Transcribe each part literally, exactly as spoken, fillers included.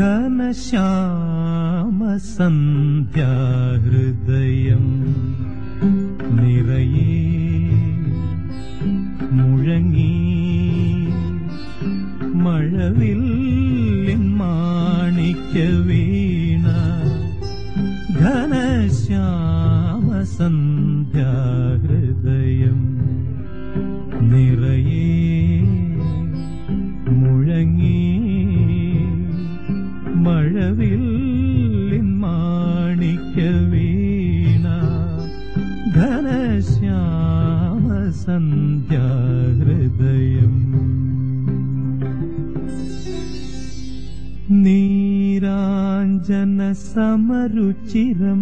ഘനശ്യാമസന്ധ്യാഹൃദയം നിറയെ മുഴങ്ങി മഴവില്ലിൻ മാണിക്യവീണ ഘനശ്യാമസന്ധ്യാഹൃദയം നിറയെ മുഴങ്ങി മഴവില്ലിൻ മാണിക്യവീണ ഘനശ്യാമസന്ധ്യാഹൃദയം നീരാഞ്ജന സമരുചിരം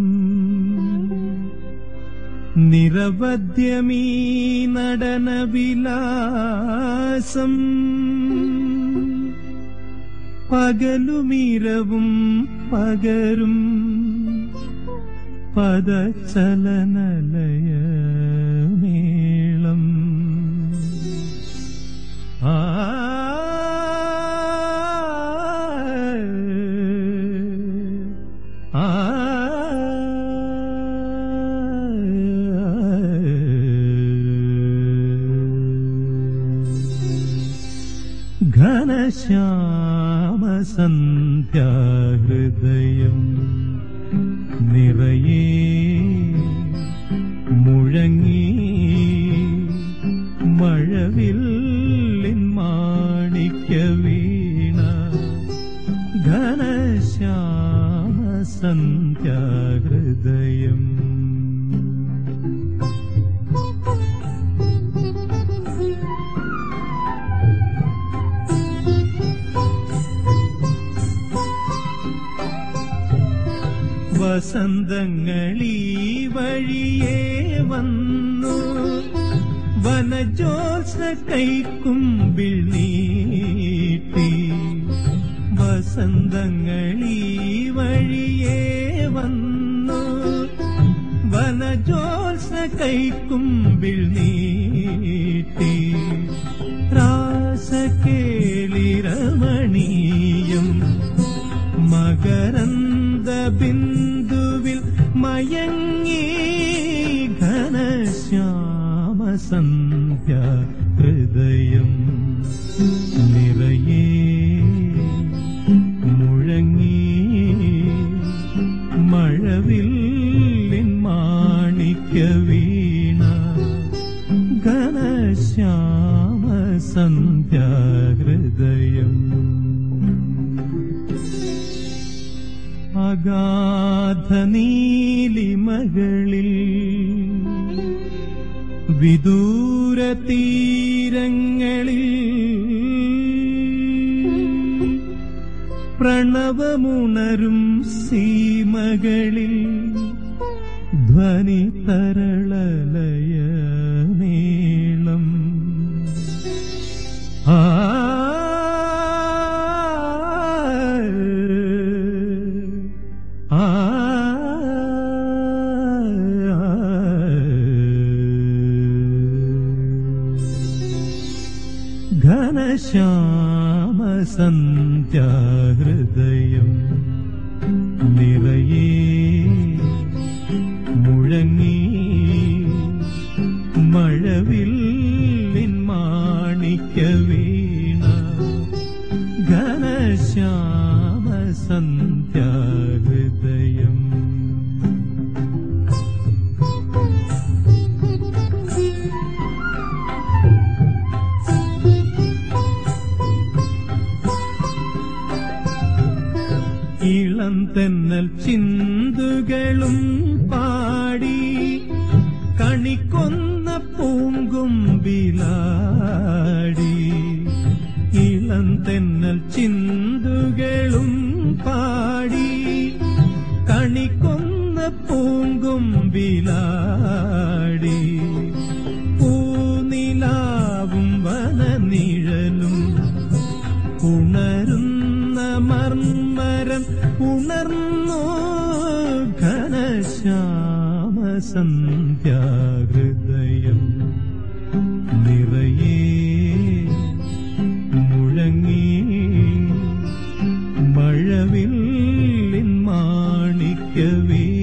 നിരവധ്യമീ നടനവിലാസം പകലുമിരവും പകരും പദചലനലയമേളം ആ ആ ഘനശ്യാമസന്ധ്യാഹൃദയം നിറയെ മുഴങ്ങി മഴവില്ലിൻ മാണിക്യവീണ ഘനശ്യാമസന്ധ്യാഹൃദയം വസന്തങ്ങളീ വഴിയേ വന്നു വനജോത്സ കൈക്കുമ്പിൾ നീട്ടി വസന്തങ്ങളീ വഴിയേ വന്നു വനജോത്സ കൈക്കുമ്പിൾ നീട്ടി രാസകേളിരമണീയം മകരന്ദ ബിന്ദുവിൽ മയങ്ങി ഘനശ്യാമസന്ധ്യാഹൃദയം നിറയെ മുഴങ്ങി മഴവില്ലിൻ മാണിക്യവീണ ഘനശ്യാമസന്ധ്യാഹൃദയം അഗാധനീലിമകളിൽ വിദൂരതീരങ്ങളിൽ പ്രണവമുണരും സീമകളിൽ ധ്വനി തരളലയമേളം ആ ഘനശ്യാമസന്ധ്യാഹൃദയം നിറയെ മുഴങ്ങി മഴവില്ലിൻ മാണിക്യവീണ ഘനശ്യാമസന്ധ്യാഹൃദയം ഇളം തെന്നൽ ചിന്തുകളും പാടി കണിക്കൊന്ന പൂങ്കുമ്പിലാടി ഇളം തെന്നൽ ചിന്തുകളും പാടി കണിക്കൊന്ന പൂങ്കുമ്പിലാടി പൂനിലാവും വനനിഴലും ഉണരുന്ന മർമ്മരം ഉണർന്നു ഘനശ്യാമസന്ധ്യാഹൃദയം നിറയെ മുഴങ്ങി മഴവിൽ ഐക്യവീ